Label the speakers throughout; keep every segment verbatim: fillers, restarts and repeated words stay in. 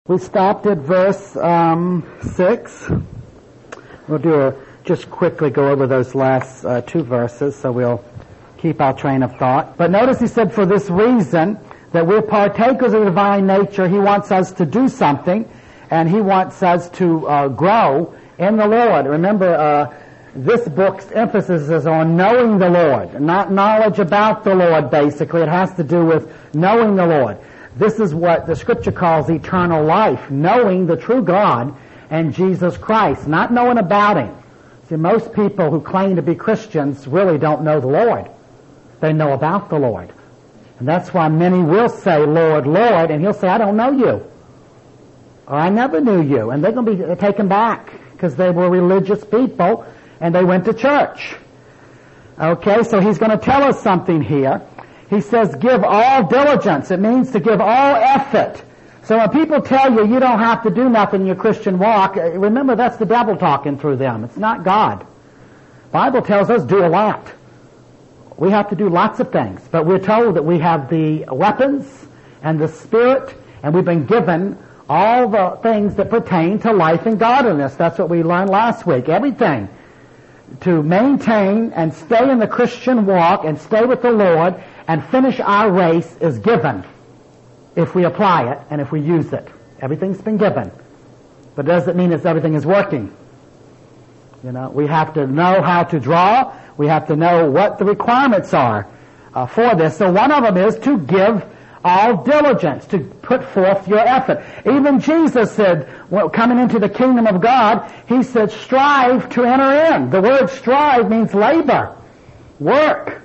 Speaker 1: We stopped at verse um, six. We'll do a, just quickly go over those last uh, two verses, so we'll keep our train of thought. But notice he said, for this reason, that we're partakers of the divine nature, he wants us to do something, and he wants us to uh, grow in the Lord. Remember, uh, this book's emphasis is on knowing the Lord, not knowledge about the Lord, basically. It has to do with knowing the Lord. This is what the Scripture calls eternal life, knowing the true God and Jesus Christ, not knowing about Him. See, most people who claim to be Christians really don't know the Lord. They know about the Lord. And that's why many will say, Lord, Lord, and He'll say, I don't know you. Or I never knew you. And they're going to be taken back because they were religious people and they went to church. Okay, so He's going to tell us something here. He says, give all diligence. It means to give all effort. So when people tell you you don't have to do nothing in your Christian walk, remember that's the devil talking through them. It's not God. The Bible tells us do a lot. We have to do lots of things. But we're told that we have the weapons and the Spirit, and we've been given all the things that pertain to life and godliness. That's what we learned last week. Everything to maintain and stay in the Christian walk and stay with the Lord and finish our race is given if we apply it and if we use it. Everything's been given. But it doesn't mean that everything is working. You know, we have to know how to draw. We have to know what the requirements are uh, for this. So one of them is to give all diligence, to put forth your effort. Even Jesus said, well, coming into the kingdom of God, He said, strive to enter in. The word strive means labor, work.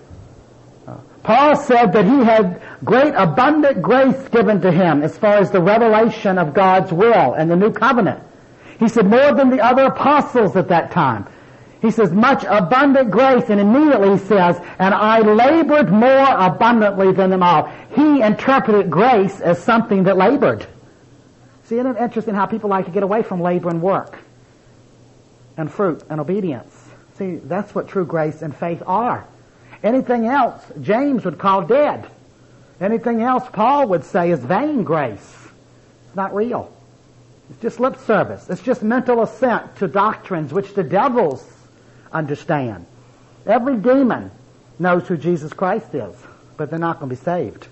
Speaker 1: Paul said that he had great abundant grace given to him as far as the revelation of God's will and the new covenant. He said more than the other apostles at that time. He says much abundant grace, and immediately he says, and I labored more abundantly than them all. He interpreted grace as something that labored. See, isn't it interesting how people like to get away from labor and work and fruit and obedience? See, that's what true grace and faith are. Anything else, James would call dead. Anything else, Paul would say, is vain grace. It's not real. It's just lip service. It's just mental assent to doctrines which the devils understand. Every demon knows who Jesus Christ is, but they're not going to be saved.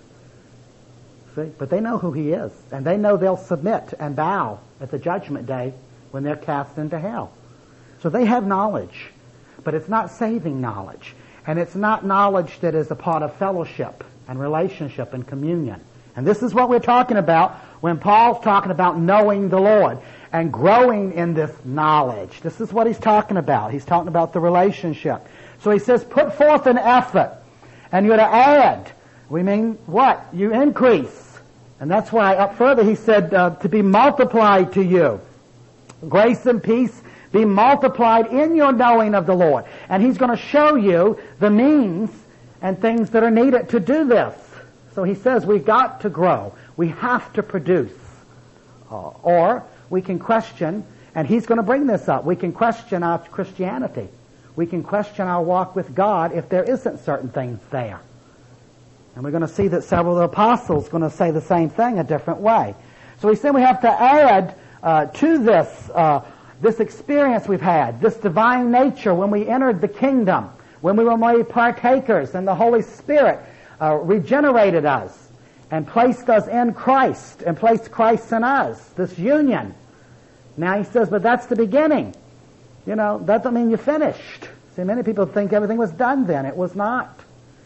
Speaker 1: See? But they know who He is, and they know they'll submit and bow at the judgment day when they're cast into hell. So they have knowledge, but it's not saving knowledge. And it's not knowledge that is a part of fellowship and relationship and communion. And this is what we're talking about when Paul's talking about knowing the Lord and growing in this knowledge. This is what he's talking about. He's talking about the relationship. So he says, put forth an effort. And you're to add. We mean what? You increase. And that's why up further he said uh, to be multiplied to you. Grace and peace be multiplied in your knowing of the Lord. And He's going to show you the means and things that are needed to do this. So he says we've got to grow. We have to produce. Uh, or we can question, and he's going to bring this up, we can question our Christianity. We can question our walk with God if there isn't certain things there. And we're going to see that several of the apostles are going to say the same thing a different way. So he said we have to add uh, to this uh, this experience we've had, this divine nature when we entered the kingdom, when we were made partakers and the Holy Spirit uh, regenerated us and placed us in Christ and placed Christ in us, this union. Now he says, but that's the beginning. You know, that doesn't mean you're finished. See, many people think everything was done then. It was not.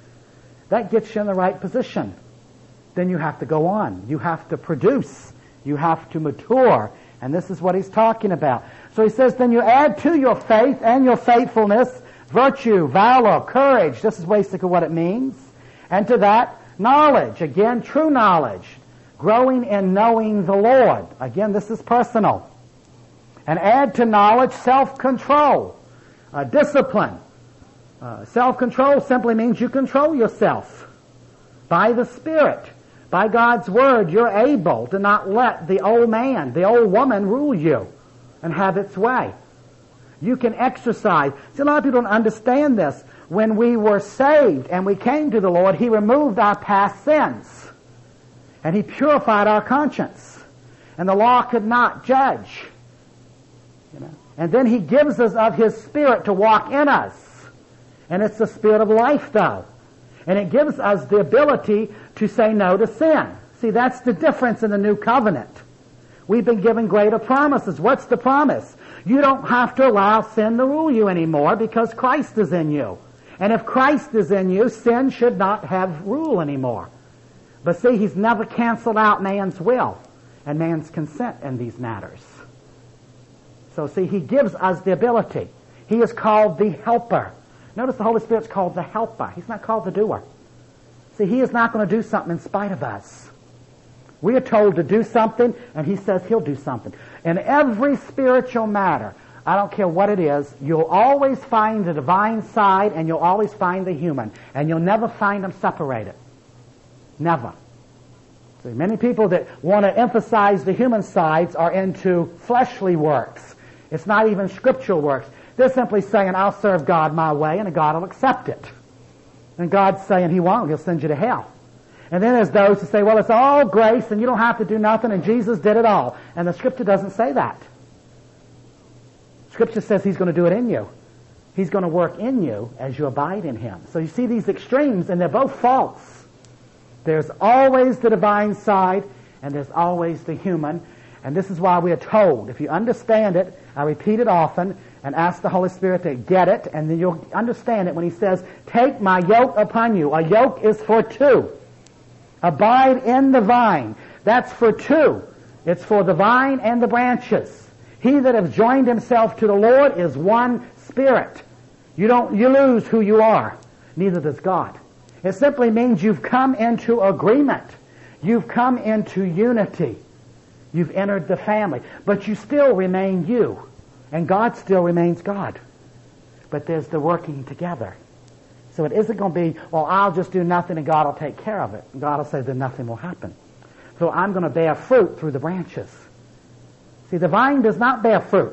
Speaker 1: That gets you in the right position. Then you have to go on. You have to produce. You have to mature. And this is what he's talking about. So he says, then you add to your faith and your faithfulness virtue, valor, courage. This is basically what it means. And to that, knowledge. Again, true knowledge. Growing in knowing the Lord. Again, this is personal. And add to knowledge self-control, uh, discipline. Uh, self-control simply means you control yourself by the Spirit. By God's Word, you're able to not let the old man, the old woman rule you and have its way. You can exercise. See, a lot of people don't understand this. When we were saved and we came to the Lord, He removed our past sins. And He purified our conscience. And the law could not judge. You know? And then he gives us of his Spirit to walk in us. And it's the Spirit of life, though. And it gives us the ability to say no to sin. See, that's the difference in the new covenant. We've been given greater promises. What's the promise? You don't have to allow sin to rule you anymore because Christ is in you. And if Christ is in you, sin should not have rule anymore. But see, he's never canceled out man's will and man's consent in these matters. So see, he gives us the ability. He is called the helper. Notice the Holy Spirit's called the helper. He's not called the doer. See, he is not going to do something in spite of us. We are told to do something, and he says he'll do something. In every spiritual matter, I don't care what it is, you'll always find the divine side, and you'll always find the human. And you'll never find them separated. Never. See, many people that want to emphasize the human sides are into fleshly works. It's not even scriptural works. They're simply saying, I'll serve God my way, and God will accept it. And God's saying he won't. He'll send you to hell. And then there's those who say, well, it's all grace, and you don't have to do nothing, and Jesus did it all. And the Scripture doesn't say that. Scripture says he's going to do it in you. He's going to work in you as you abide in him. So you see these extremes, and they're both false. There's always the divine side, and there's always the human. And this is why we are told, if you understand it, I repeat it often, and ask the Holy Spirit to get it, and then you'll understand it when he says, take my yoke upon you. A yoke is for two. Abide in the vine. That's for two. It's for the vine and the branches. He that has joined himself to the Lord is one spirit. You don't, you lose who you are. Neither does God. It simply means you've come into agreement. You've come into unity. You've entered the family. But you still remain you. And God still remains God. But there's the working together. So it isn't going to be, well, I'll just do nothing and God will take care of it. God will say then nothing will happen. So I'm going to bear fruit through the branches. See, the vine does not bear fruit.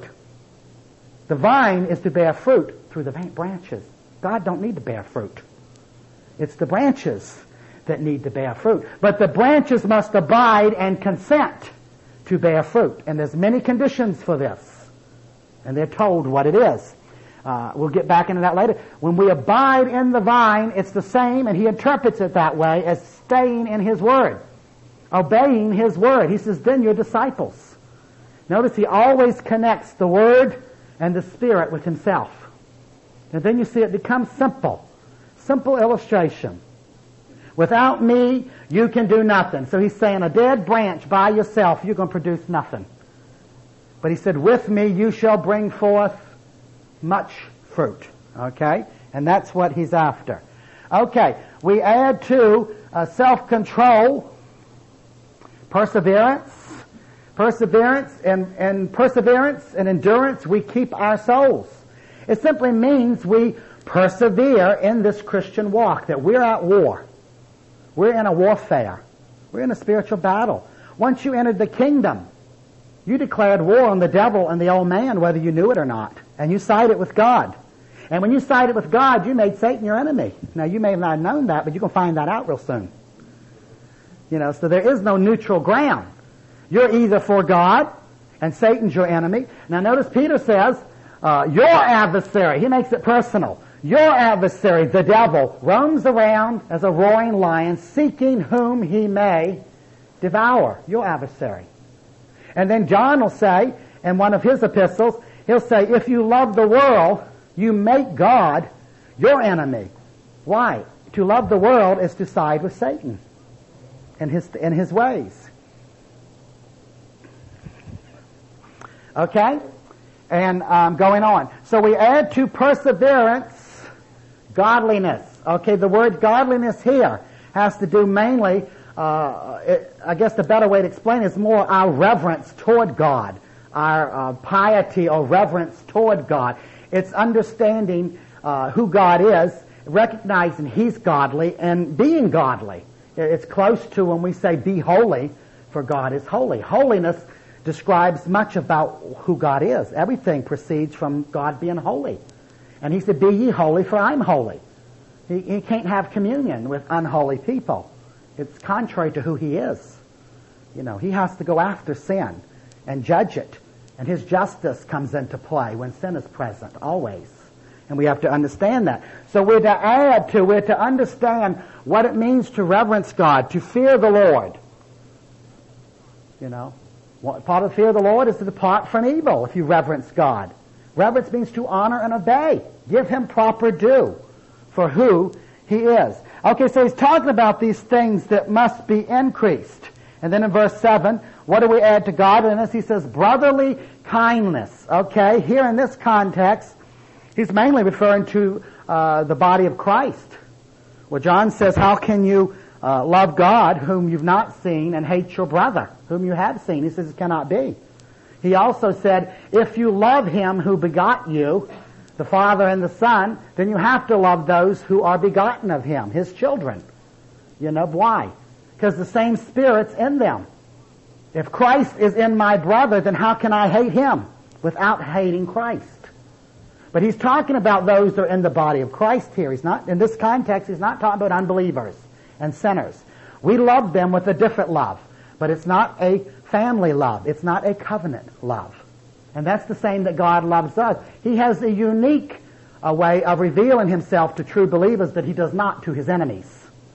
Speaker 1: The vine is to bear fruit through the branches. God don't need to bear fruit. It's the branches that need to bear fruit. But the branches must abide and consent to bear fruit. And there's many conditions for this. And they're told what it is. Uh, we'll get back into that later. When we abide in the vine, it's the same, and he interprets it that way, as staying in his word, obeying his word. He says, then you're disciples. Notice he always connects the word and the spirit with himself. And then you see it becomes simple. Simple illustration. Without me, you can do nothing. So he's saying a dead branch by yourself, you're going to produce nothing. But he said, with me you shall bring forth much fruit. Okay? And that's what he's after. Okay. We add to uh, self-control, perseverance. Perseverance and, and perseverance and endurance, we keep our souls. It simply means we persevere in this Christian walk, that we're at war. We're in a warfare. We're in a spiritual battle. Once you entered the kingdom, you declared war on the devil and the old man, whether you knew it or not. And you sided with God. And when you sided with God, you made Satan your enemy. Now, you may have not known that, but you're going to find that out real soon. You know, so there is no neutral ground. You're either for God, and Satan's your enemy. Now, notice Peter says, uh, your adversary, he makes it personal. Your adversary, the devil, roams around as a roaring lion, seeking whom he may devour. Your adversary. And then John will say, in one of his epistles, he'll say, if you love the world, you make God your enemy. Why? To love the world is to side with Satan and his, in his ways. Okay? And um, going on. So we add to perseverance godliness. Okay, the word godliness here has to do mainly, uh, it, I guess the better way to explain it is more our reverence toward God, our uh, piety or reverence toward God. It's understanding uh, who God is, recognizing He's godly, and being godly. It's close to when we say be holy, for God is holy. Holiness describes much about who God is. Everything proceeds from God being holy. And He said, be ye holy, for I'm holy. He, he can't have communion with unholy people. It's contrary to who He is. You know, he has to go after sin and judge it. And his justice comes into play when sin is present, always. And we have to understand that. So we're to add to, we're to understand what it means to reverence God, to fear the Lord. You know, what, part of the fear of the Lord is to depart from evil if you reverence God. Reverence means to honor and obey. Give him proper due for who he is. Okay, so he's talking about these things that must be increased. And then in verse seven, what do we add to godliness? He says brotherly kindness. Okay, here in this context, he's mainly referring to uh, the body of Christ. Well, John says, how can you uh, love God whom you've not seen and hate your brother whom you have seen? He says it cannot be. He also said, if you love him who begot you, the Father and the Son, then you have to love those who are begotten of him, his children. You know, why? Because the same Spirit's in them. If Christ is in my brother, then how can I hate him without hating Christ? But he's talking about those that are in the body of Christ here. He's not, in this context, he's not talking about unbelievers and sinners. We love them with a different love, but it's not a family love. It's not a covenant love. And that's the same that God loves us. He has a unique uh, way of revealing himself to true believers that he does not to his enemies.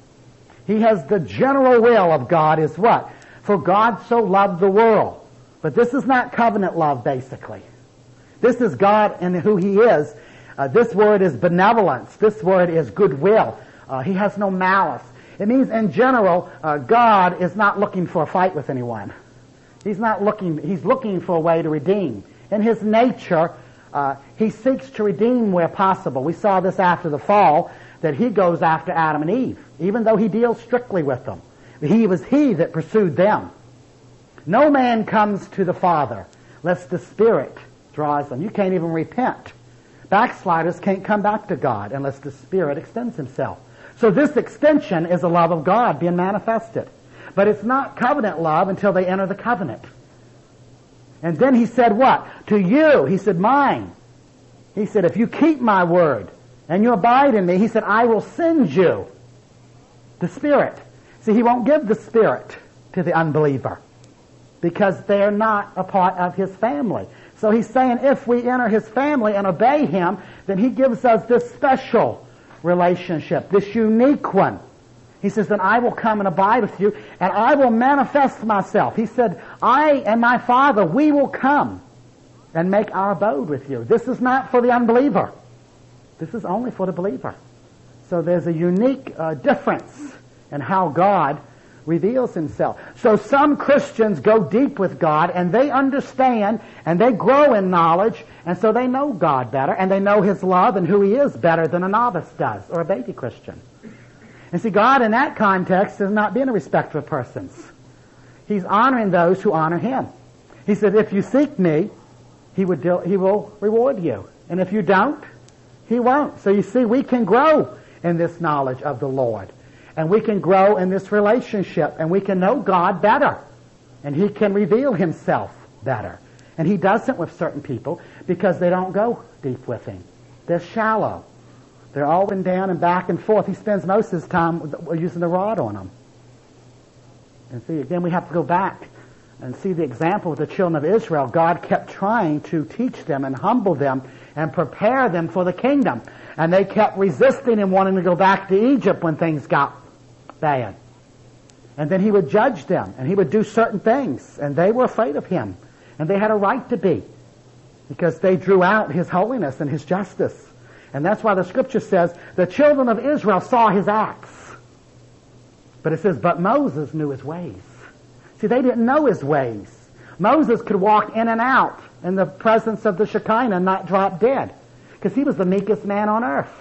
Speaker 1: He has the general will of God is what? For God so loved the world. But this is not covenant love, basically. This is God and who he is. Uh, this word is benevolence. This word is goodwill. Uh, he has no malice. It means in general, uh, God is not looking for a fight with anyone. He's not looking, he's looking for a way to redeem. In his nature, uh, he seeks to redeem where possible. We saw this after the fall, that he goes after Adam and Eve, even though he deals strictly with them. He was he that pursued them. No man comes to the Father lest the Spirit draws them. You can't even repent. Backsliders can't come back to God unless the Spirit extends himself. So this extension is the love of God being manifested. But it's not covenant love until they enter the covenant. And then he said what? To you, he said, mine. He said, if you keep my word and you abide in me, he said, I will send you the Spirit. See, he won't give the Spirit to the unbeliever because they're not a part of his family. So he's saying if we enter his family and obey him, then he gives us this special relationship, this unique one. He says, then I will come and abide with you, and I will manifest myself. He said, I and my Father, we will come and make our abode with you. This is not for the unbeliever. This is only for the believer. So there's a unique uh, difference in how God reveals himself. So some Christians go deep with God, and they understand, and they grow in knowledge, and so they know God better, and they know his love and who he is better than a novice does, or a baby Christian. And see, God in that context is not being a respecter of persons. He's honoring those who honor him. He said, if you seek me, he would do, he will reward you. And if you don't, he won't. So you see, we can grow in this knowledge of the Lord. And we can grow in this relationship. And we can know God better. And he can reveal himself better. And he doesn't with certain people because they don't go deep with him. They're shallow. They're all up and down and back and forth. He spends most of his time using the rod on them. And see, again, we have to go back and see the example of the children of Israel. God kept trying to teach them and humble them and prepare them for the kingdom. And they kept resisting and wanting to go back to Egypt when things got bad. And then he would judge them, and he would do certain things. And they were afraid of him. And they had a right to be, because they drew out his holiness and his justice. And that's why the scripture says the children of Israel saw his acts. But it says, but Moses knew his ways. See, they didn't know his ways. Moses could walk in and out in the presence of the Shekinah and not drop dead, because he was the meekest man on earth.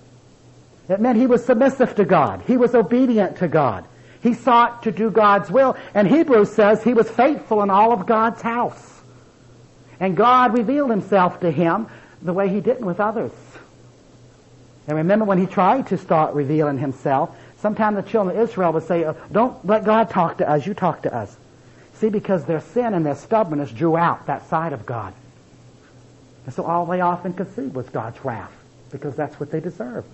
Speaker 1: It meant he was submissive to God. He was obedient to God. He sought to do God's will. And Hebrews says he was faithful in all of God's house. And God revealed himself to him the way he didn't with others. And remember when he tried to start revealing himself, sometimes the children of Israel would say, don't let God talk to us, you talk to us. See, because their sin and their stubbornness drew out that side of God. And so all they often could see was God's wrath, because that's what they deserved.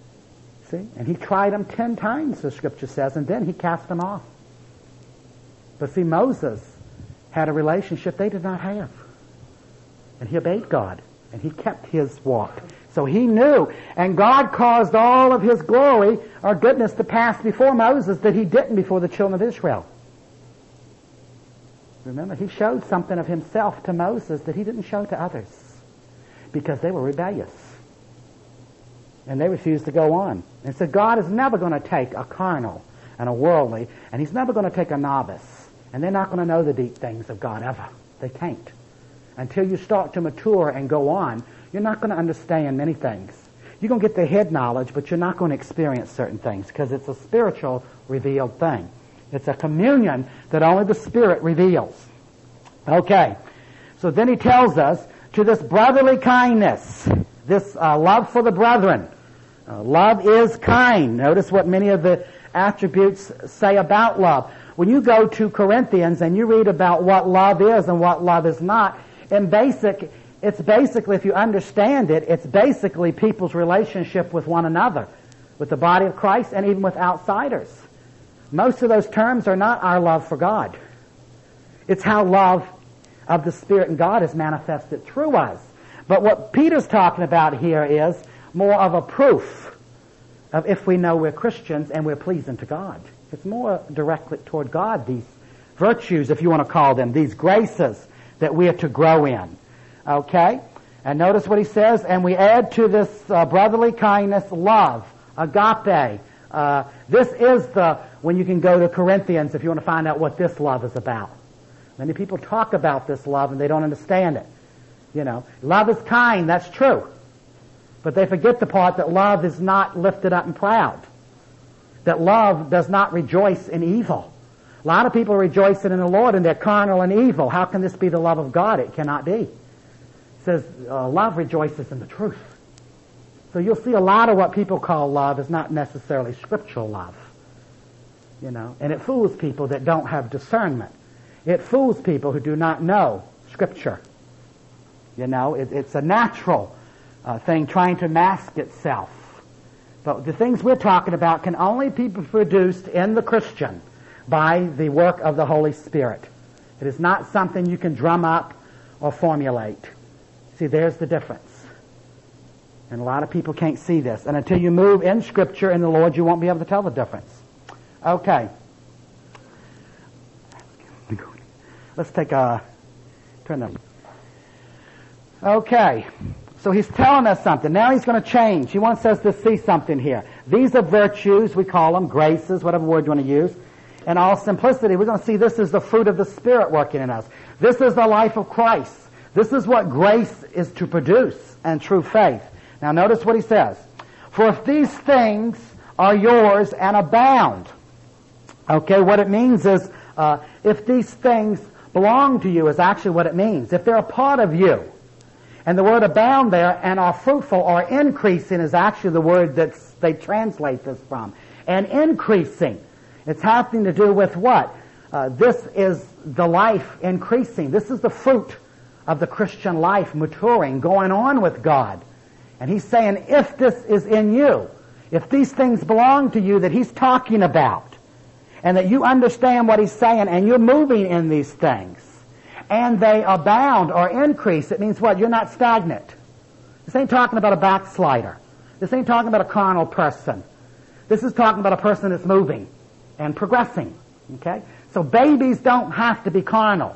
Speaker 1: See? And he tried them ten times, the scripture says, and then he cast them off. But see, Moses had a relationship they did not have. And he obeyed God. And he kept his walk. So he knew. And God caused all of his glory or goodness to pass before Moses that he didn't before the children of Israel. Remember, he showed something of himself to Moses that he didn't show to others. Because they were rebellious. And they refused to go on. And so God is never going to take a carnal and a worldly, and he's never going to take a novice. And they're not going to know the deep things of God ever. They can't. Until you start to mature and go on, you're not going to understand many things. You're going to get the head knowledge, but you're not going to experience certain things because it's a spiritual revealed thing. It's a communion that only the Spirit reveals. Okay. So then he tells us to this brotherly kindness, this uh, love for the brethren. Uh, love is kind. Notice what many of the attributes say about love. When you go to Corinthians and you read about what love is and what love is not, in basic, it's basically, if you understand it, it's basically people's relationship with one another, with the body of Christ and even with outsiders. Most of those terms are not our love for God. It's how love of the Spirit and God is manifested through us. But what Peter's talking about here is more of a proof of if we know we're Christians and we're pleasing to God. It's more directly toward God, these virtues, if you want to call them, these graces that we are to grow in. Okay? And notice what he says, and we add to this uh, brotherly kindness love, agape. Uh, this is the, when you can go to Corinthians if you want to find out what this love is about. Many people talk about this love and they don't understand it. You know, love is kind, that's true. But they forget the part that love is not lifted up and proud. That love does not rejoice in evil. A lot of people are rejoicing in the Lord and they're carnal and evil. How can this be the love of God? It cannot be. It says uh, love rejoices in the truth. So you'll see a lot of what people call love is not necessarily scriptural love. You know, and it fools people that don't have discernment. It fools people who do not know Scripture. You know, it, it's a natural uh, thing trying to mask itself. But the things we're talking about can only be produced in the Christian by the work of the Holy Spirit. It is not something you can drum up or formulate. See, there's the difference. And a lot of people can't see this. And until you move in Scripture in the Lord, you won't be able to tell the difference. Okay. Let's take a turn them. Okay. So he's telling us something. Now he's going to change. He wants us to see something here. These are virtues, we call them, graces, whatever word you want to use. In all simplicity, we're going to see this is the fruit of the Spirit working in us. This is the life of Christ. This is what grace is to produce and true faith. Now notice what he says. For if these things are yours and abound. Okay, what it means is, uh, if these things belong to you is actually what it means. If they're a part of you. And the word abound there and are fruitful or increasing is actually the word that they translate this from. And increasing. It's having to do with what? Uh, this is the life increasing. This is the fruit of the Christian life maturing, going on with God. And he's saying, if this is in you, if these things belong to you that he's talking about, and that you understand what he's saying, and you're moving in these things, and they abound or increase, it means what? You're not stagnant. This ain't talking about a backslider. This ain't talking about a carnal person. This is talking about a person that's moving and progressing. Okay? So babies don't have to be carnal.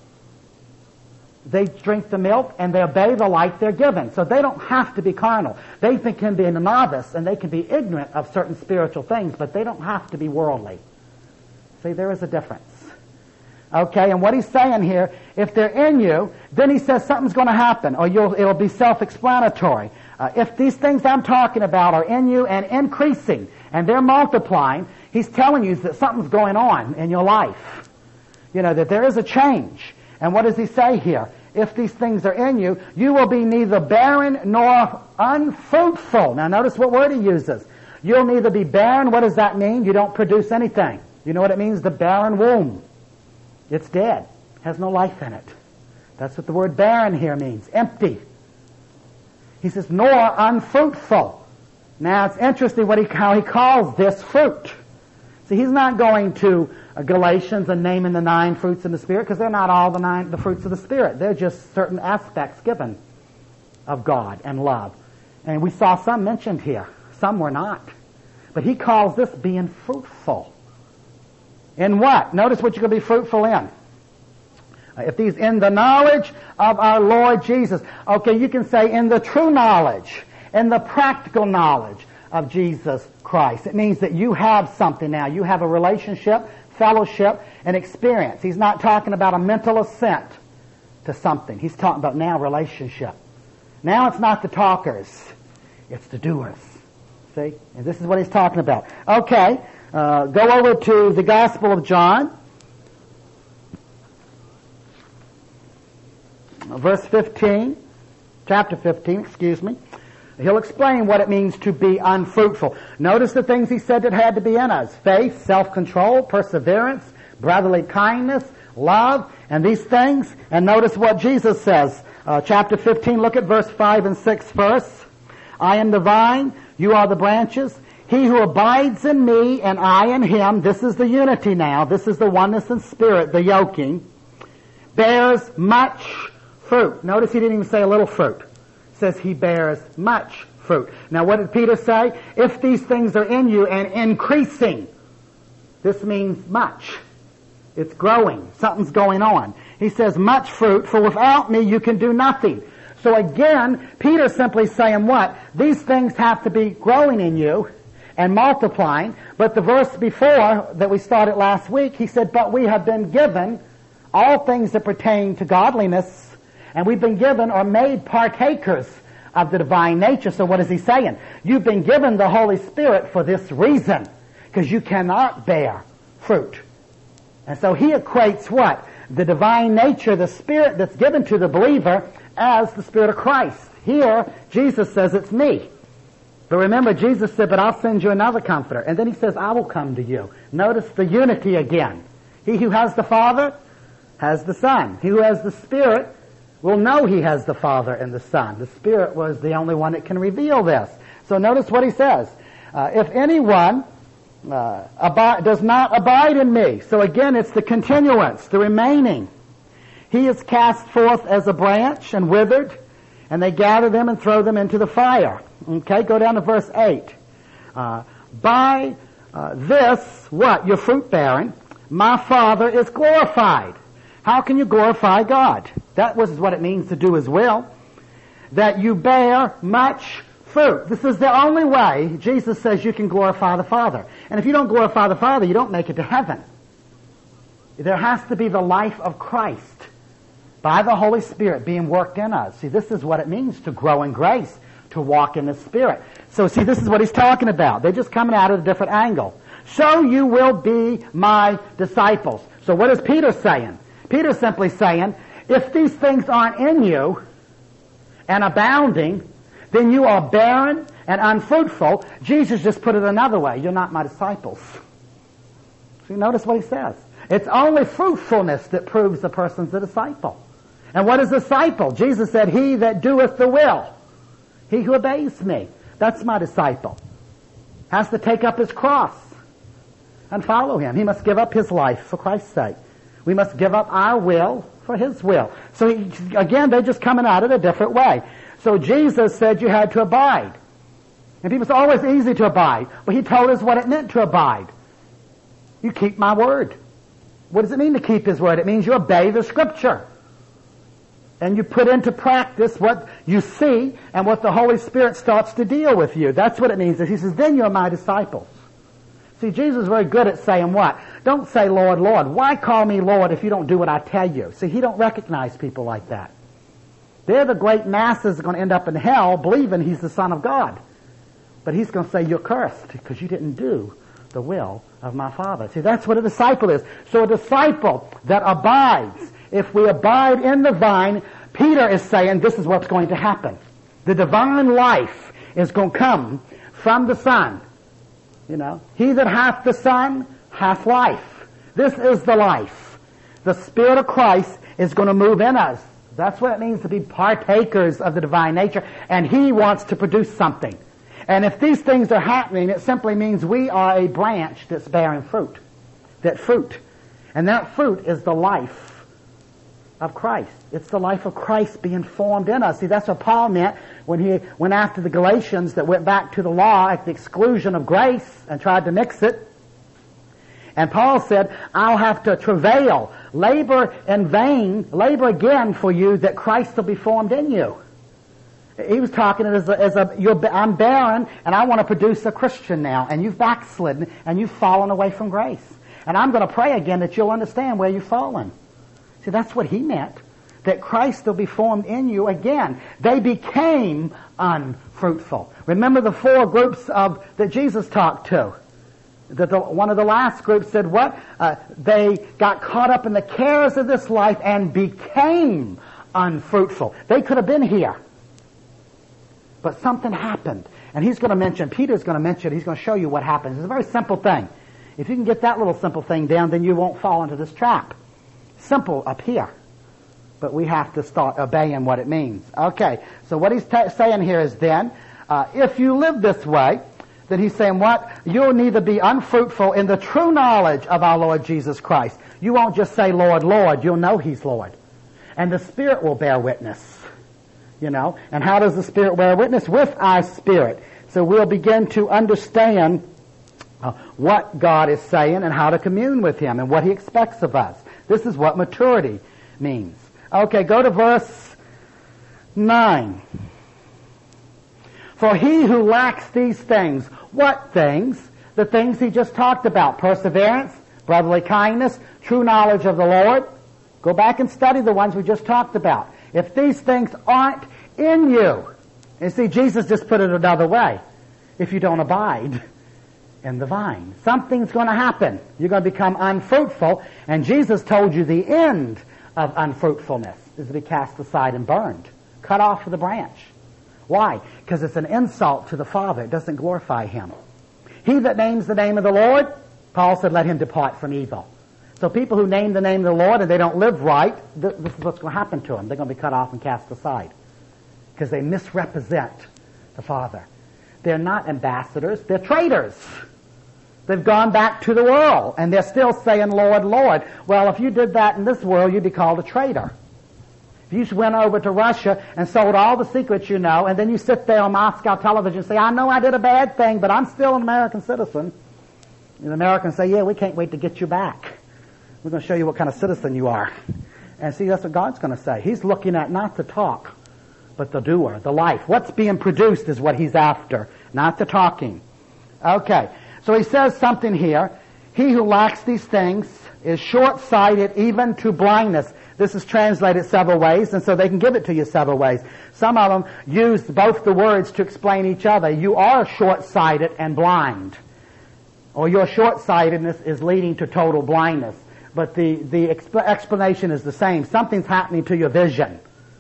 Speaker 1: They drink the milk and they obey the light they're given. So they don't have to be carnal. They can be a novice and they can be ignorant of certain spiritual things, but they don't have to be worldly. See, there is a difference. Okay, and what he's saying here, if they're in you, then he says something's going to happen, or you'll, it'll be self-explanatory. Uh, if these things I'm talking about are in you and increasing, and they're multiplying, he's telling you that something's going on in your life. You know, that there is a change. And what does he say here? If these things are in you, you will be neither barren nor unfruitful. Now notice what word he uses. You'll neither be barren. What does that mean? You don't produce anything. You know what it means? The barren womb. It's dead. Has no life in it. That's what the word barren here means. Empty. He says, nor unfruitful. Now it's interesting what he, how he calls this fruit. See, he's not going to uh, Galatians and naming the nine fruits of the Spirit, because they're not all the nine the fruits of the Spirit. They're just certain aspects given of God and love. And we saw some mentioned here. Some were not. But he calls this being fruitful. In what? Notice what you're going to be fruitful in. If these, in the knowledge of our Lord Jesus. Okay, you can say in the true knowledge, in the practical knowledge of Jesus Christ. It means that you have something now. You have a relationship, fellowship, and experience. He's not talking about a mental assent to something. He's talking about now relationship. Now it's not the talkers, it's the doers. See? And this is what he's talking about. Okay, uh, go over to the Gospel of John. Verse fifteen, chapter fifteen, excuse me. He'll explain what it means to be unfruitful. Notice the things he said that had to be in us. Faith, self-control, perseverance, brotherly kindness, love, and these things. And notice what Jesus says. Uh, chapter fifteen, look at verse five and six first. I am the vine, you are the branches. He who abides in me and I in him, this is the unity now, this is the oneness in spirit, the yoking, bears much fruit. Notice he didn't even say a little fruit. He says he bears much fruit. Now what did Peter say? If these things are in you and increasing, this means much. It's growing. Something's going on. He says much fruit, for without me you can do nothing. So again, Peter's simply saying what? These things have to be growing in you and multiplying. But the verse before that we started last week, he said, but we have been given all things that pertain to godliness, and we've been given or made partakers of the divine nature. So what is he saying? You've been given the Holy Spirit for this reason, because you cannot bear fruit. And so he equates what? The divine nature, the Spirit that's given to the believer, as the Spirit of Christ. Here, Jesus says it's me. But remember, Jesus said, but I'll send you another comforter. And then he says, I will come to you. Notice the unity again. He who has the Father has the Son. He who has the Spirit will know he has the Father and the Son. The Spirit was the only one that can reveal this. So notice what he says. Uh, if anyone uh, abide, does not abide in me. So again, it's the continuance, the remaining. He is cast forth as a branch and withered, and they gather them and throw them into the fire. Okay, go down to verse eight. Uh, by uh, this, what? Your fruit bearing, my Father is glorified. How can you glorify God? That was what it means to do His will. That you bear much fruit. This is the only way Jesus says you can glorify the Father. And if you don't glorify the Father, you don't make it to heaven. There has to be the life of Christ by the Holy Spirit being worked in us. See, this is what it means to grow in grace, to walk in the Spirit. So see, this is what he's talking about. They're just coming out at a different angle. So you will be my disciples. So what is Peter saying? Peter's simply saying, if these things aren't in you and abounding, then you are barren and unfruitful. Jesus just put it another way. You're not my disciples. See, notice what he says. It's only fruitfulness that proves a person's a disciple. And what is a disciple? Jesus said, he that doeth the will, he who obeys me. That's my disciple. Has to take up his cross and follow him. He must give up his life for Christ's sake. We must give up our will for his will. So he, again, they're just coming at it a different way. So Jesus said you had to abide. And people say, oh, it's easy to abide. Well, he told us what it meant to abide. You keep my word. What does it mean to keep his word? It means you obey the Scripture. And you put into practice what you see and what the Holy Spirit starts to deal with you. That's what it means. He says, then you're my disciples. See, Jesus is very good at saying what? Don't say, Lord, Lord. Why call me Lord if you don't do what I tell you? See, he don't recognize people like that. They're the great masses that are going to end up in hell believing he's the Son of God. But he's going to say, you're cursed because you didn't do the will of my Father. See, that's what a disciple is. So a disciple that abides, if we abide in the vine, Peter is saying this is what's going to happen. The divine life is going to come from the Son. You know, he that hath the Son hath life. This is the life. The Spirit of Christ is going to move in us. That's what it means to be partakers of the divine nature. And he wants to produce something. And if these things are happening, it simply means we are a branch that's bearing fruit. That fruit And that fruit is the life of Christ. It's the life of Christ being formed in us. See, that's what Paul meant when he went after the Galatians that went back to the law at the exclusion of grace and tried to mix it. And Paul said, I'll have to travail, labor in vain, labor again for you that Christ will be formed in you. He was talking as a, as a you're, I'm barren and I want to produce a Christian now, and you've backslidden and you've fallen away from grace. And I'm going to pray again that you'll understand where you've fallen. See, that's what he meant. That Christ will be formed in you again. They became unfruitful. Remember the four groups of that Jesus talked to. The, the, one of the last groups said what? Uh, they got caught up in the cares of this life and became unfruitful. They could have been here. But something happened. And he's going to mention, Peter's going to mention, he's going to show you what happens. It's a very simple thing. If you can get that little simple thing down, then you won't fall into this trap. Simple up here. But we have to start obeying what it means. Okay, so what he's t- saying here is then, uh, if you live this way, then he's saying what? You'll neither be unfruitful in the true knowledge of our Lord Jesus Christ. You won't just say, Lord, Lord. You'll know He's Lord. And the Spirit will bear witness. You know, and how does the Spirit bear witness? With our spirit. So we'll begin to understand uh, what God is saying and how to commune with Him and what He expects of us. This is what maturity means. Okay, go to verse nine. For he who lacks these things, what things? The things he just talked about. Perseverance, brotherly kindness, true knowledge of the Lord. Go back and study the ones we just talked about. If these things aren't in you, and see, Jesus just put it another way. If you don't abide in the vine, something's going to happen. You're going to become unfruitful, and Jesus told you the end of unfruitfulness is to be cast aside and burned, cut off of the branch. Why? Because it's an insult to the Father. It doesn't glorify Him. He that names the name of the Lord, Paul said, let him depart from evil. So people who name the name of the Lord and they don't live right, th- this is what's going to happen to them. They're going to be cut off and cast aside because they misrepresent the Father. They're not ambassadors. They're traitors. They've gone back to the world and they're still saying, Lord, Lord. Well, if you did that in this world, you'd be called a traitor. If you just went over to Russia and sold all the secrets you know, and then you sit there on Moscow television and say, I know I did a bad thing, but I'm still an American citizen. And the Americans say, yeah, we can't wait to get you back. We're going to show you what kind of citizen you are. And see, that's what God's going to say. He's looking at not the talk, but the doer, the life. What's being produced is what He's after, not the talking. Okay, so He says something here. He who lacks these things is short-sighted even to blindness. This is translated several ways, and so they can give it to you several ways. Some of them use both the words to explain each other. You are short-sighted and blind. Or your short-sightedness is leading to total blindness. But the, the exp- explanation is the same. Something's happening to your vision.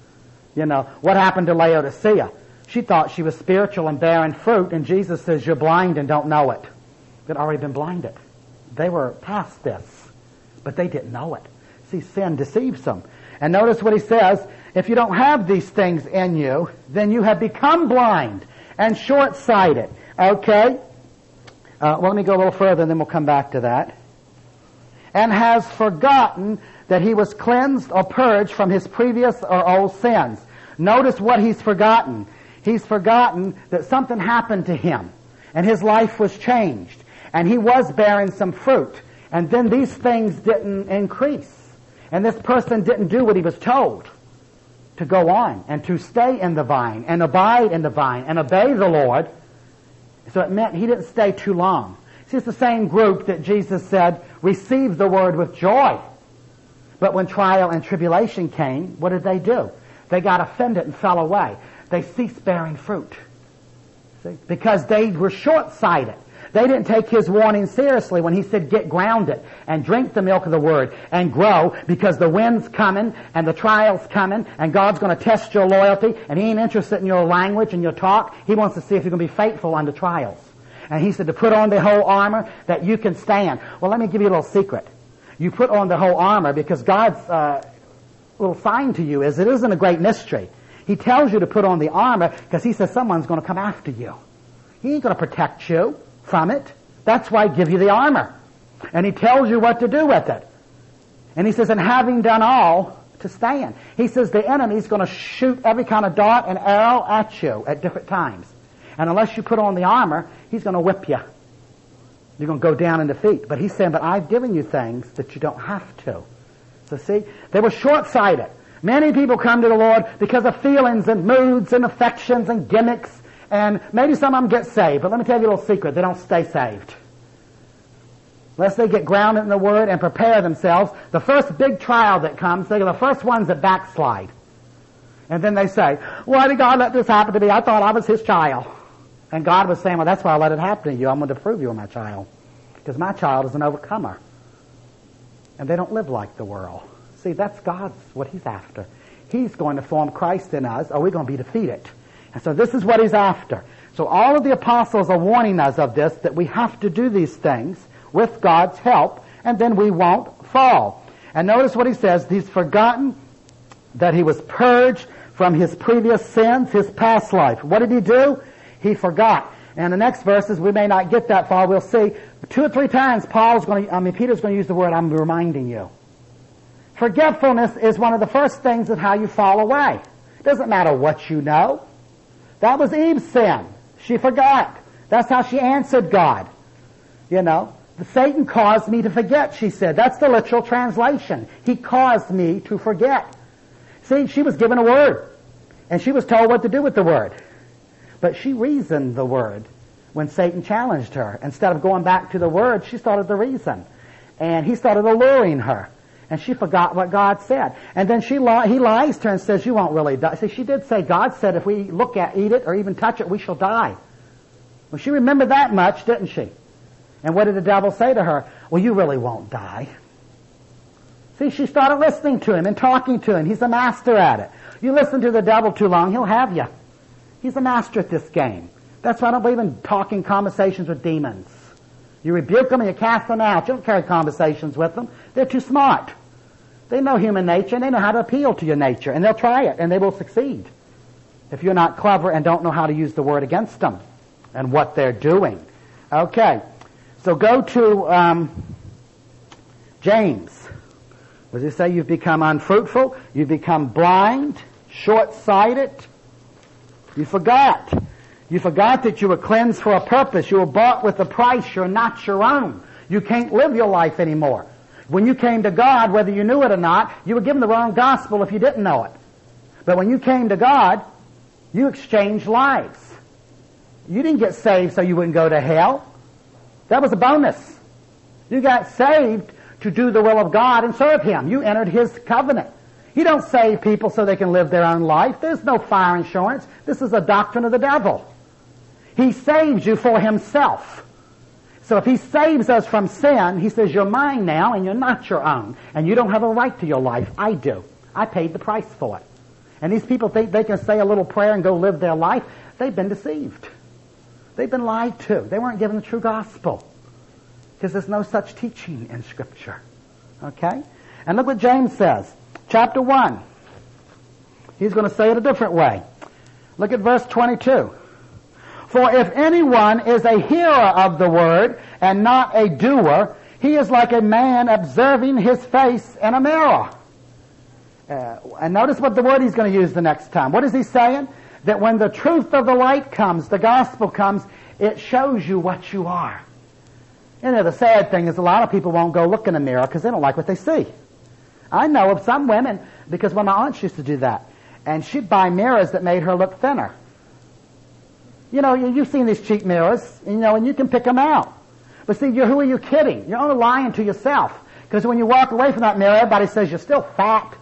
Speaker 1: You know, what happened to Laodicea? She thought she was spiritual and bearing fruit, and Jesus says, you're blind and don't know it. They'd already been blinded. They were past this, but they didn't know it. See, sin deceives them. And notice what he says, if you don't have these things in you, then you have become blind and short-sighted. Okay? Uh, well, let me go a little further and then we'll come back to that. And has forgotten that he was cleansed or purged from his previous or old sins. Notice what he's forgotten. He's forgotten that something happened to him and his life was changed and he was bearing some fruit. And then these things didn't increase. And this person didn't do what he was told to go on and to stay in the vine and abide in the vine and obey the Lord. So it meant he didn't stay too long. See, it's the same group that Jesus said received the word with joy. But when trial and tribulation came, what did they do? They got offended and fell away. They ceased bearing fruit. See? Because they were short-sighted. They didn't take his warning seriously when he said get grounded and drink the milk of the word and grow, because the wind's coming and the trial's coming and God's going to test your loyalty, and He ain't interested in your language and your talk. He wants to see if you're going to be faithful under trials. And he said to put on the whole armor that you can stand. Well, let me give you a little secret. You put on the whole armor because God's uh, little sign to you is it isn't a great mystery. He tells you to put on the armor because He says someone's going to come after you. He ain't going to protect you from it. That's why I give you the armor. And He tells you what to do with it. And he says, and having done all, to stand. He says the enemy's going to shoot every kind of dart and arrow at you at different times. And unless you put on the armor, he's going to whip you. You're going to go down in defeat. But he's saying, but I've given you things that you don't have to. So see, they were short-sighted. Many people come to the Lord because of feelings and moods and affections and gimmicks. And maybe some of them get saved. But let me tell you a little secret. They don't stay saved. Unless they get grounded in the Word and prepare themselves. The first big trial that comes, they're the first ones that backslide. And then they say, why did God let this happen to me? I thought I was His child. And God was saying, well, that's why I let it happen to you. I'm going to prove you are my child. Because my child is an overcomer. And they don't live like the world. See, that's God's, what He's after. He's going to form Christ in us, or we're going to be defeated. And so this is what He's after. So all of the apostles are warning us of this, that we have to do these things with God's help, and then we won't fall. And notice what he says. He's forgotten that he was purged from his previous sins, his past life. What did he do? He forgot. And the next verses, we may not get that far. We'll see. Two or three times, Paul's going to, I mean, Peter's going to use the word, I'm reminding you. Forgetfulness is one of the first things of how you fall away. It doesn't matter what you know. That was Eve's sin. She forgot. That's how she answered God. You know, Satan caused me to forget, she said. That's the literal translation. He caused me to forget. See, she was given a word, and she was told what to do with the word. But she reasoned the word when Satan challenged her. Instead of going back to the word, she started to reason. And he started alluring her. And she forgot what God said. And then she li- he lies to her and says, you won't really die. See, she did say, God said if we look at, eat it, or even touch it, we shall die. Well, she remembered that much, didn't she? And what did the devil say to her? Well, you really won't die. See, she started listening to him and talking to him. He's a master at it. You listen to the devil too long, he'll have you. He's a master at this game. That's why I don't believe in talking conversations with demons. You rebuke them and you cast them out. You don't carry conversations with them. They're too smart. They know human nature and they know how to appeal to your nature. And they'll try it and they will succeed. If you're not clever and don't know how to use the word against them and what they're doing. Okay. So go to um, James. What does he say? You've become unfruitful. You've become blind, short-sighted. You forgot. You forgot that you were cleansed for a purpose. You were bought with a price. You're not your own. You can't live your life anymore. When you came to God, whether you knew it or not, you were given the wrong gospel if you didn't know it. But when you came to God, you exchanged lives. You didn't get saved so you wouldn't go to hell. That was a bonus. You got saved to do the will of God and serve Him. You entered His covenant. You don't save people so they can live their own life. There's no fire insurance. This is a doctrine of the devil. He saves you for Himself. So if He saves us from sin, He says, you're mine now and you're not your own. And you don't have a right to your life. I do. I paid the price for it. And these people think they can say a little prayer and go live their life. They've been deceived. They've been lied to. They weren't given the true gospel. Because there's no such teaching in Scripture. Okay? And look what James says. Chapter one. He's going to say it a different way. Look at verse twenty-two. For if anyone is a hearer of the word and not a doer, he is like a man observing his face in a mirror. Uh, and notice what the word he's going to use the next time. What is he saying? That when the truth of the light comes, the gospel comes, it shows you what you are. You know, the sad thing is a lot of people won't go look in a mirror because they don't like what they see. I know of some women, because one of my aunts used to do that, and she'd buy mirrors that made her look thinner. You know, you've seen these cheap mirrors, you know, and you can pick them out. But see, you're, who are you kidding? You're only lying to yourself. Because when you walk away from that mirror, everybody says you're still fat.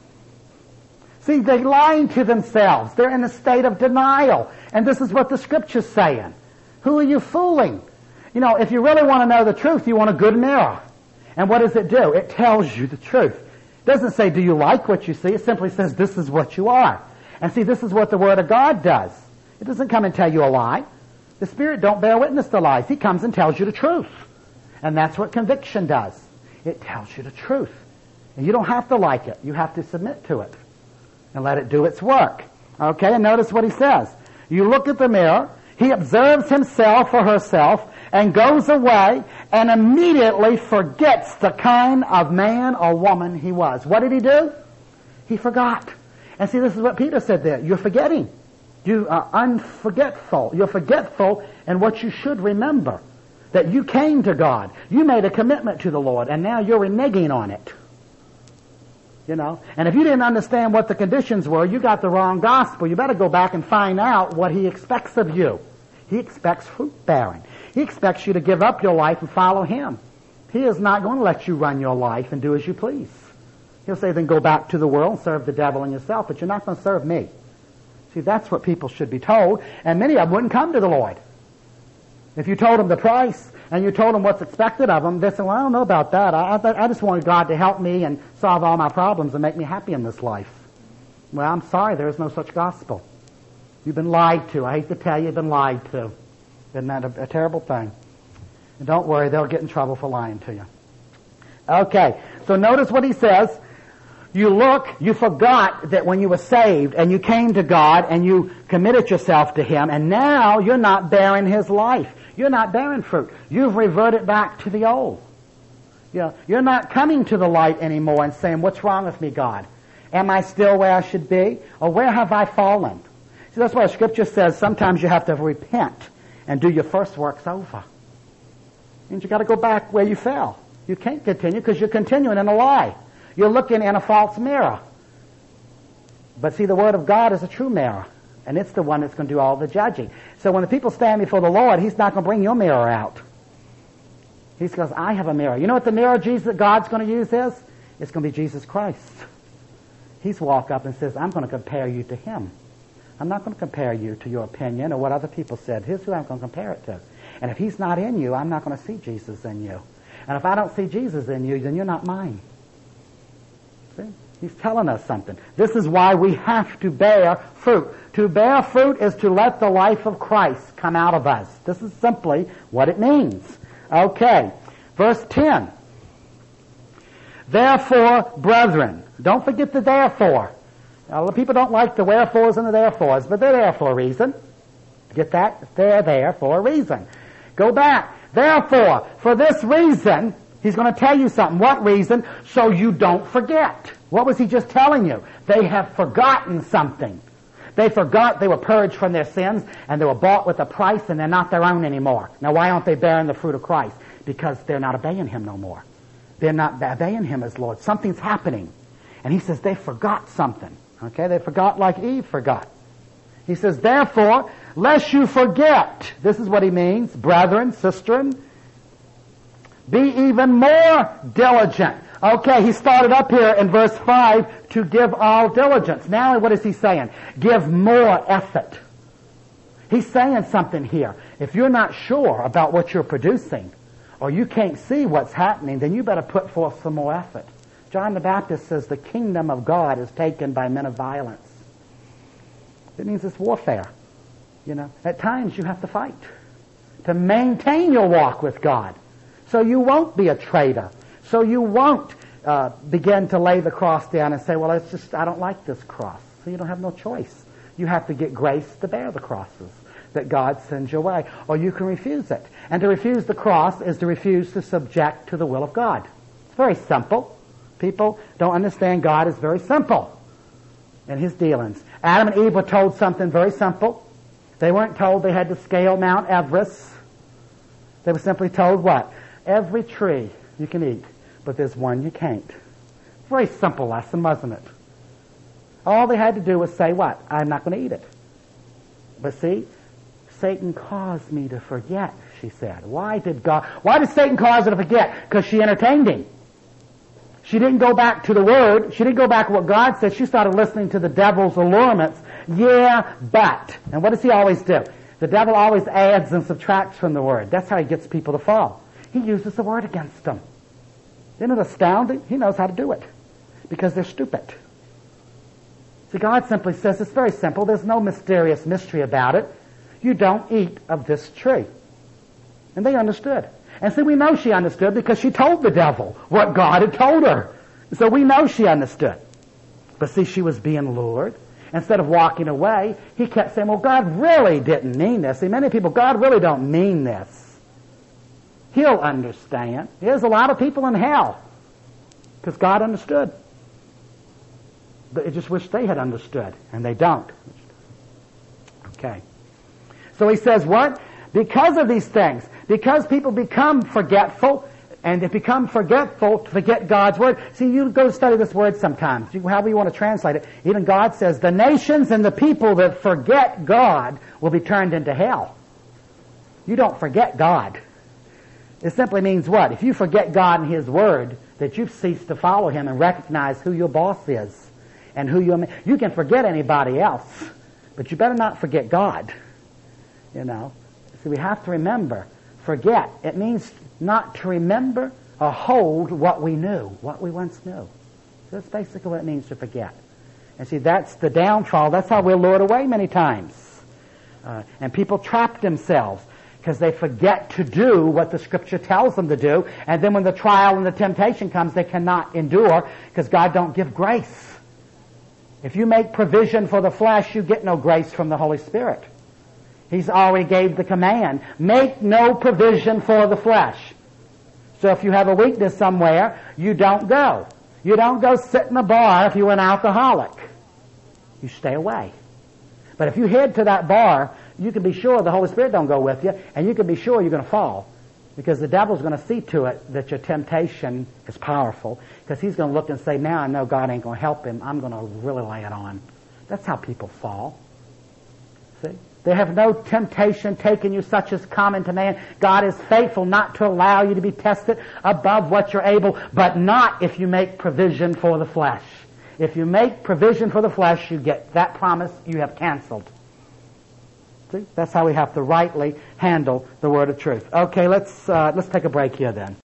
Speaker 1: See, they're lying to themselves. They're in a state of denial. And this is what the Scripture's saying. Who are you fooling? You know, if you really want to know the truth, you want a good mirror. And what does it do? It tells you the truth. It doesn't say, do you like what you see? It simply says, this is what you are. And see, this is what the Word of God does. It doesn't come and tell you a lie. The Spirit don't bear witness to lies. He comes and tells you the truth. And that's what conviction does. It tells you the truth. And you don't have to like it. You have to submit to it and let it do its work. Okay, and notice what he says. You look at the mirror. He observes himself or herself, and goes away and immediately forgets the kind of man or woman he was. What did he do? He forgot. And see, this is what Peter said there. You're forgetting. You are unforgetful. You're forgetful in what you should remember. That you came to God. You made a commitment to the Lord, and now you're reneging on it. You know? And if you didn't understand what the conditions were, you got the wrong gospel. You better go back and find out what he expects of you. He expects fruit bearing. He expects you to give up your life and follow him. He is not going to let you run your life and do as you please. He'll say, then go back to the world and serve the devil and yourself, but you're not going to serve me. See, that's what people should be told, and many of them wouldn't come to the Lord. If you told them the price and you told them what's expected of them, they say, well, I don't know about that. I, I, I just wanted God to help me and solve all my problems and make me happy in this life. Well, I'm sorry, there is no such gospel. You've been lied to. I hate to tell you, you've been lied to. Isn't that a, a terrible thing? And don't worry, they'll get in trouble for lying to you. Okay, so notice what he says. You look, you forgot that when you were saved and you came to God and you committed yourself to him, and now you're not bearing his life. You're not bearing fruit. You've reverted back to the old. You know, you're not coming to the light anymore and saying, what's wrong with me, God? Am I still where I should be? Or where have I fallen? See, that's why Scripture says sometimes you have to repent and do your first works over. Means you got to go back where you fell. You can't continue because you're continuing in a lie. You're looking in a false mirror. But see, the Word of God is a true mirror, and it's the one that's going to do all the judging. So when the people stand before the Lord, he's not going to bring your mirror out. He says, I have a mirror. You know what the mirror Jesus that God's going to use is? It's going to be Jesus Christ. He's walk up and says, I'm going to compare you to him. I'm not going to compare you to your opinion or what other people said. Here's who I'm going to compare it to. And if he's not in you, I'm not going to see Jesus in you. And if I don't see Jesus in you, then you're not mine. See? He's telling us something. This is why we have to bear fruit. To bear fruit is to let the life of Christ come out of us. This is simply what it means. Okay. Verse ten. Therefore, brethren. Don't forget the therefore. Now, people don't like the wherefores and the therefores, but they're there for a reason. Get that? They're there for a reason. Go back. Therefore, for this reason, he's going to tell you something. What reason? So you don't forget. What was he just telling you? They have forgotten something. They forgot they were purged from their sins and they were bought with a price and they're not their own anymore. Now, why aren't they bearing the fruit of Christ? Because they're not obeying him no more. They're not obeying him as Lord. Something's happening. And he says they forgot something. Okay, they forgot like Eve forgot. He says, therefore, lest you forget, this is what he means, brethren, sistren, be even more diligent. Okay, he started up here in verse five to give all diligence. Now what is he saying? Give more effort. He's saying something here. If you're not sure about what you're producing, or you can't see what's happening, then you better put forth some more effort. John the Baptist says the kingdom of God is taken by men of violence. It means it's warfare. You know, at times you have to fight to maintain your walk with God. So you won't be a traitor. So you won't uh, begin to lay the cross down and say, well, it's just, I don't like this cross. So you don't have no choice. You have to get grace to bear the crosses that God sends your way. Or you can refuse it. And to refuse the cross is to refuse to subject to the will of God. It's very simple. People don't understand God is very simple in his dealings. Adam and Eve were told something very simple. They weren't told they had to scale Mount Everest. They were simply told what? Every tree you can eat, but there's one you can't. Very simple lesson, wasn't it? All they had to do was say what? I'm not going to eat it. But see, Satan caused me to forget, she said. Why did God, why did Satan cause her to forget? Because she entertained him. She didn't go back to the Word. She didn't go back to what God said. She started listening to the devil's allurements. Yeah, but. And what does he always do? The devil always adds and subtracts from the Word. That's how he gets people to fall. He uses the Word against them. Isn't it astounding? He knows how to do it. Because they're stupid. See, God simply says, it's very simple. There's no mysterious mystery about it. You don't eat of this tree. And they understood. And see, we know she understood because she told the devil what God had told her. So we know she understood. But see, she was being lured. Instead of walking away, he kept saying, well, God really didn't mean this. See, many people, God really don't mean this. He'll understand. There's a lot of people in hell because God understood. But I just wish they had understood, and they don't. Okay. So he says what? Because of these things, because people become forgetful, and they become forgetful to forget God's word. See, you go study this word sometimes, however you want to translate it. Even God says, the nations and the people that forget God will be turned into hell. You don't forget God. It simply means what? If you forget God and His word, that you've ceased to follow Him and recognize who your boss is and who you you can forget anybody else, but you better not forget God. You know. So we have to remember, forget. It means not to remember or hold what we knew, what we once knew. So that's basically what it means to forget. And see, that's the downfall. That's how we're lured away many times. Uh, and people trap themselves because they forget to do what the Scripture tells them to do. And then when the trial and the temptation comes, they cannot endure because God don't give grace. If you make provision for the flesh, you get no grace from the Holy Spirit. He's already gave the command, make no provision for the flesh. So if you have a weakness somewhere, you don't go. You don't go sit in a bar if you're an alcoholic. You stay away. But if you head to that bar, you can be sure the Holy Spirit don't go with you, and you can be sure you're going to fall. Because the devil's going to see to it that your temptation is powerful. Because he's going to look and say, now I know God ain't going to help him. I'm going to really lay it on. That's how people fall. See? They have no temptation taken you such as common to man. God is faithful not to allow you to be tested above what you're able, but not if you make provision for the flesh. If you make provision for the flesh, you get that promise you have canceled. See? That's how we have to rightly handle the word of truth. Okay, let's uh, let's take a break here then.